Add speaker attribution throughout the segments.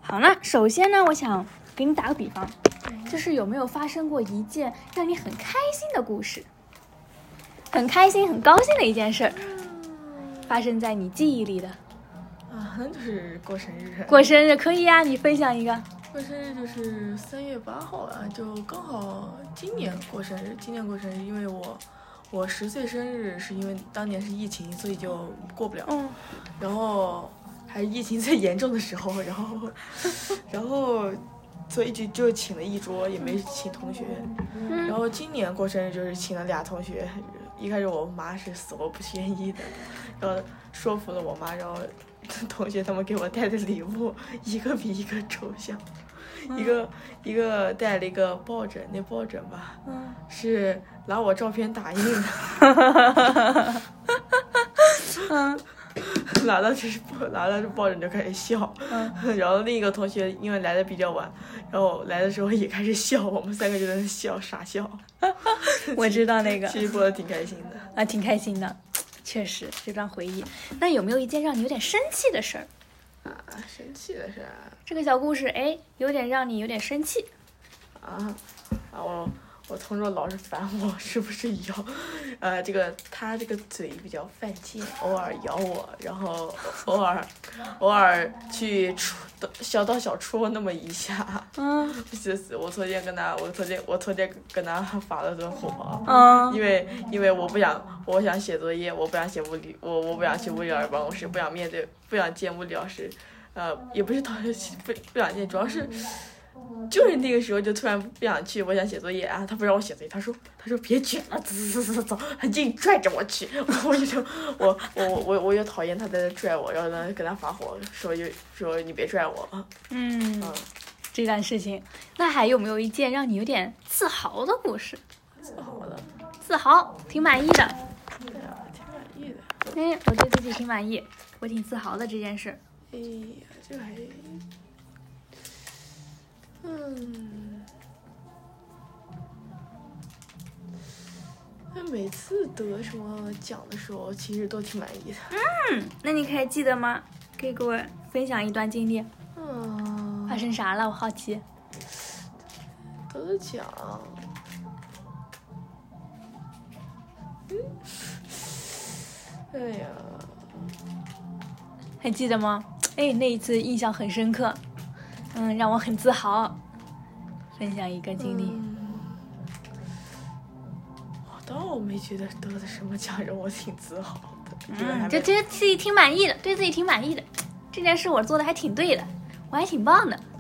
Speaker 1: 好呢，首先呢，我想给你打个比方，就是有没有发生过一件让你很开心的故事，很开心、很高兴的一件事儿，发生在你记忆里的？
Speaker 2: 那就是过生日。
Speaker 1: 过生日可以呀，你分享一个。
Speaker 2: 过生日就是3月8号啊，就刚好今年过生日。因为我10岁生日是因为当年是疫情，所以就过不了。然后还是疫情最严重的时候，然后所以就请了一桌，也没请同学。然后今年过生日就是请了2同学。一开始我妈是死活不愿意的，然后说服了我妈，然后同学他们给我带的礼物一个比一个抽象。一个带了一个抱枕，那抱枕吧，是拿我照片打印的，拿到这抱枕就开始笑，然后另一个同学因为来的比较晚，然后来的时候也开始笑，我们3个就在那笑，傻笑。
Speaker 1: 我知道那个，
Speaker 2: 其实过得挺开心的
Speaker 1: 啊，挺开心的，确实这段回忆。那有没有一件让你有点生气的事儿？
Speaker 2: 生气的事啊？
Speaker 1: 这个小故事，有点让你有点生气。
Speaker 2: 我同桌老是烦我，是不是咬？他这个嘴比较犯贱，偶尔咬我，然后偶尔去小刀小戳那么一下。我昨天跟他发了顿火。因为我想写作业，我不想写物理，我不想去物理老师办公室，不想见物理老师，也不是讨厌不想见，主要是。就是那个时候就突然不想去，我想写作业啊，他不让我写作业，他说别卷了，走，他硬拽着我去，我又讨厌他在那拽我，然后呢跟他发火，说你别拽我。
Speaker 1: 这段事情，那还有没有一件让你有点自豪的故事？自豪，挺满意的。
Speaker 2: 对啊，挺满意的。
Speaker 1: 我对自己挺满意，我挺自豪的这件事。
Speaker 2: 这还。每次得什么奖的时候，其实都挺满意的。
Speaker 1: 那你还记得吗？可以给我分享一段经历。发生啥了？我好奇。
Speaker 2: 得了奖。哎呀，
Speaker 1: 还记得吗？那一次印象很深刻。让我很自豪。分享一个经历。
Speaker 2: 我倒没觉得得了什么奖让我挺自豪的。
Speaker 1: 就觉得自己挺满意的，对自己挺满意的。这件事我做的还挺对的，我还挺棒的。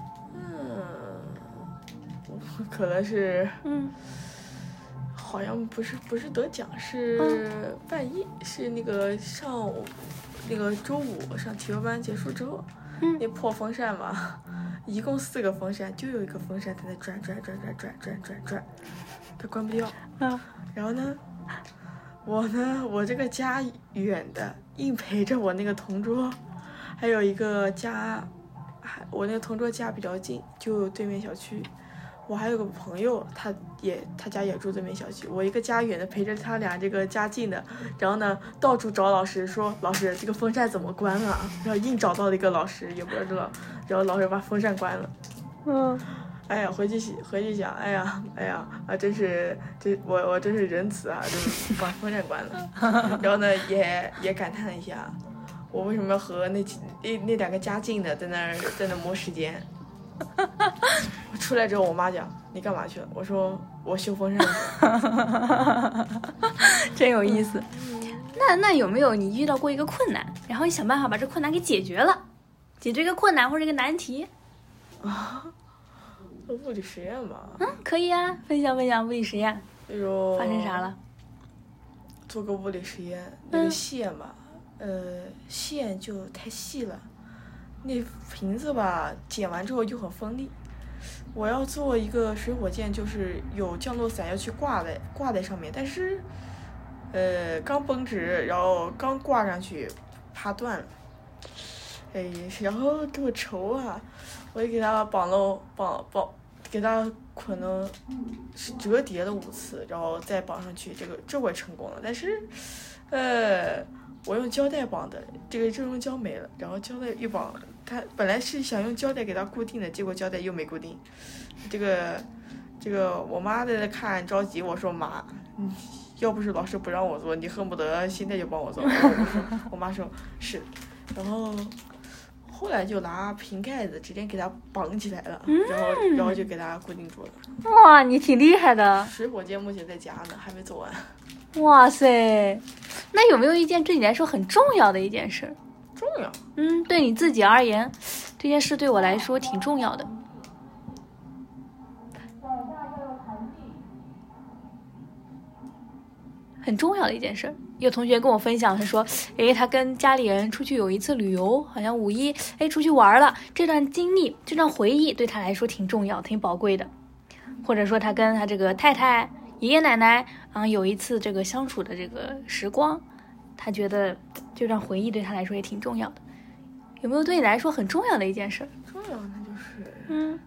Speaker 2: 可能是。好像不是得奖，是办一，是那个周5上体育班结束之后，那破风扇嘛，一共4个风扇，就有一个风扇在那转，它关不掉。然后呢，我这个家远的，硬陪着我那个同桌，还有一个家，我那个同桌家比较近，就对面小区。我还有个朋友，他家也住对面小区。我一个家远的陪着他俩这个家近的，然后呢到处找老师说老师这个风扇怎么关啊？然后硬找到了一个老师也不知道，然后老师把风扇关了。哎呀，回去想，哎呀真是我真是仁慈啊，就是把风扇关了。然后呢也感叹了一下，我为什么要和那2个家近的在那磨时间。我出来之后，我妈讲你干嘛去了？我说我修风扇去。
Speaker 1: 真有意思。那有没有你遇到过一个困难，然后你想办法把这困难给解决了，解决一个困难或者一个难题？
Speaker 2: 物理实验吧。
Speaker 1: 可以啊，分享物理实验。
Speaker 2: 比如
Speaker 1: 发生啥了？
Speaker 2: 做个物理实验，那个线吧，线就太细了。那瓶子吧，剪完之后就很锋利。我要做一个水火箭，就是有降落伞要去挂在上面，但是，刚绷直，然后刚挂上去，啪断了。然后给我愁啊！我也给他给他捆了，是折叠了5次，然后再绑上去，这回成功了。但是， 我用胶带绑的，这个热熔胶没了，然后胶带一绑，他本来是想用胶带给它固定的，结果胶带又没固定。这个我妈在那看着急，我说妈，要不是老师不让我做，你恨不得现在就帮我做。我妈说是，然后后来就拿瓶盖子直接给它绑起来了，然后就给它固定住了。
Speaker 1: 哇，你挺厉害的。
Speaker 2: 水火箭目前在家呢，还没做完。
Speaker 1: 哇塞，那有没有一件对你来说很重要的一件事？
Speaker 2: 重要？
Speaker 1: 对你自己而言，这件事对我来说挺重要的。很重要的一件事。有同学跟我分享，他说，他跟家里人出去有一次旅游，好像五一，出去玩了。这段经历，这段回忆对他来说挺重要、挺宝贵的。或者说，他跟他这个太太、爷爷奶奶，有一次这个相处的这个时光，他觉得这段回忆对他来说也挺重要的。有没有对你来说很重要的一件事？
Speaker 2: 重要，那就是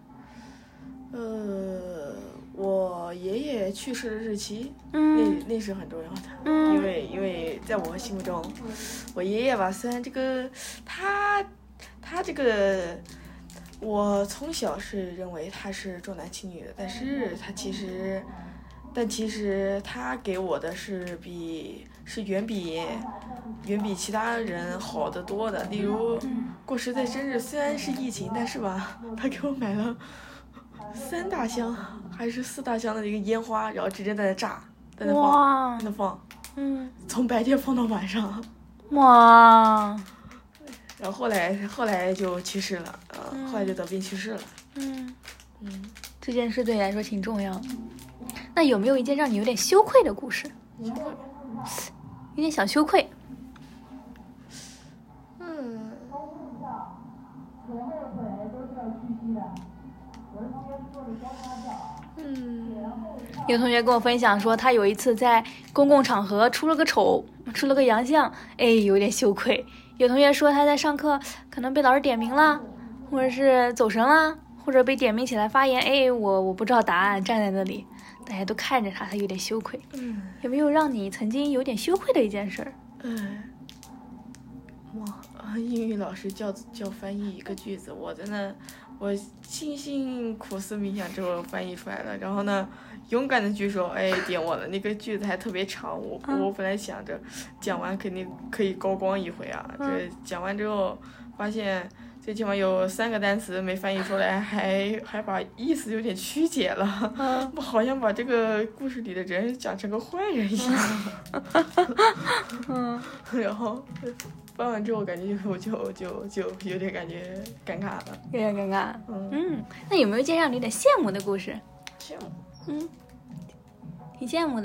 Speaker 2: 我爷爷去世的日期，那是很重要的，因为在我心目中，我爷爷吧，虽然这个他这个，我从小是认为他是重男轻女的，但是其实他给我的是远比其他人好得多的。例如过10岁生日，虽然是疫情，但是吧，他给我买了3大箱还是4大箱的一个烟花，然后直接在那炸，在那放，从白天放到晚上。
Speaker 1: 哇！
Speaker 2: 然后后来就去世了，后来就得病去世了。
Speaker 1: 这件事对你来说挺重要的。那有没有一件让你有点羞愧的故事？
Speaker 2: 羞愧，
Speaker 1: 有点小羞愧。有同学跟我分享说，他有一次在公共场合出了个丑，出了个洋相，有点羞愧。有同学说他在上课可能被老师点名了，或者是走神了，或者被点名起来发言，我不知道答案，站在那里，大家都看着他，他有点羞愧。有没有让你曾经有点羞愧的一件事？
Speaker 2: 英语老师叫翻译一个句子，我在那，我辛辛苦思冥想之后翻译出来了，然后呢，勇敢的举手，点我了。那个句子还特别长，我本来想着讲完肯定可以高光一回啊，这讲完之后发现最起码有3个单词没翻译出来，还把意思有点曲解了，好像把这个故事里的人讲成个坏人一样。然后翻完之后感觉就有点感觉尴尬了，
Speaker 1: 有点尴尬。那有没有一件让你有点羡慕的故事？
Speaker 2: 羡慕，
Speaker 1: 挺羡慕的。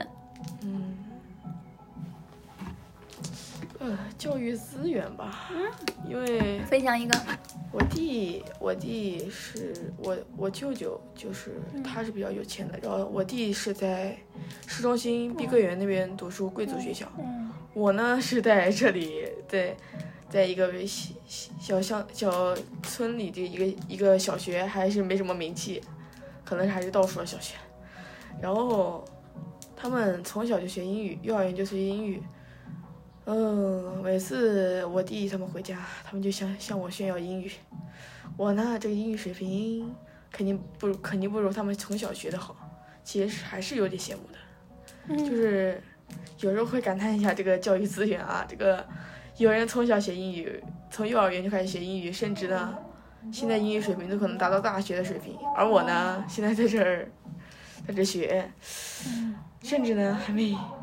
Speaker 2: 教育资源吧，因为
Speaker 1: 分享一个。
Speaker 2: 我弟是我舅舅，就是他是比较有钱的，然后我弟是在市中心碧桂园那边读书，贵族学校。我呢是在这里，在一个小村里的一个小学，还是没什么名气，可能还是倒数的小学。然后他们从小就学英语，幼儿园就学英语。每次我弟他们回家，他们就向我炫耀英语。我呢，这个英语水平肯定不如他们从小学的好，其实还是有点羡慕的。就是有时候会感叹一下这个教育资源啊，这个有人从小学英语，从幼儿园就开始学英语，甚至呢，现在英语水平都可能达到大学的水平。而我呢，现在在这学，甚至呢还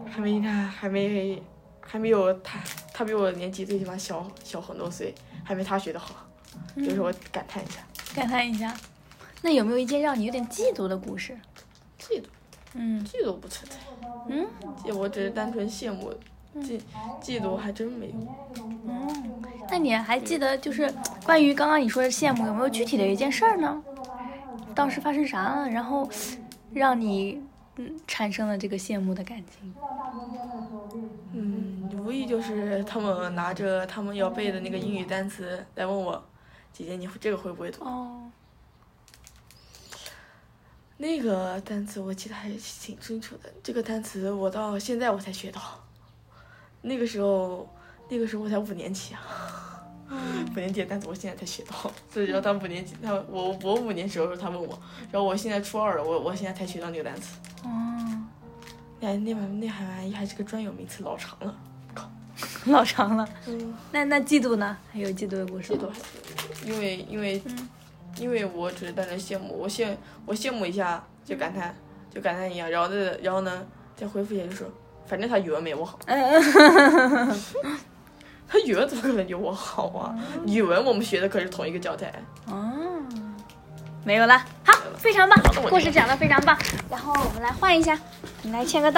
Speaker 2: 没有他比我年纪最起码小很多岁，还没他学的好，就是我感叹一下。
Speaker 1: 那有没有一件让你有点嫉妒的故事？
Speaker 2: 嫉妒？嫉妒不存在。我只是单纯羡慕，嫉妒还真没有。
Speaker 1: 那你还记得就是关于刚刚你说的羡慕，有没有具体的一件事儿呢？当时发生啥了，然后让你产生了这个羡慕的感情？
Speaker 2: 无疑就是他们拿着他们要背的那个英语单词来问我，姐姐你这个会不会读？那个单词我记得还挺清楚的，这个单词我到现在我才学到。那个时候那个时候我才5年级啊。5年级的单词我现在才学到，所以让他5年级，我5年级的时候他问我，然后我现在初2了，我现在才学到那个单词。那还是个专有名词，老长了，靠，
Speaker 1: 老长了。那嫉妒呢？还有嫉妒的故事？
Speaker 2: 嫉妒还是因为我只是单纯羡慕，我羡慕一下就感叹一下，然后呢再回复一下就说，反正他语文没我好。他语文怎么可能有我好啊？语文我们学的可是同一个教材。
Speaker 1: 没有了。好，非常棒，故事讲得非常棒。然后我们来换一下，你来签个到。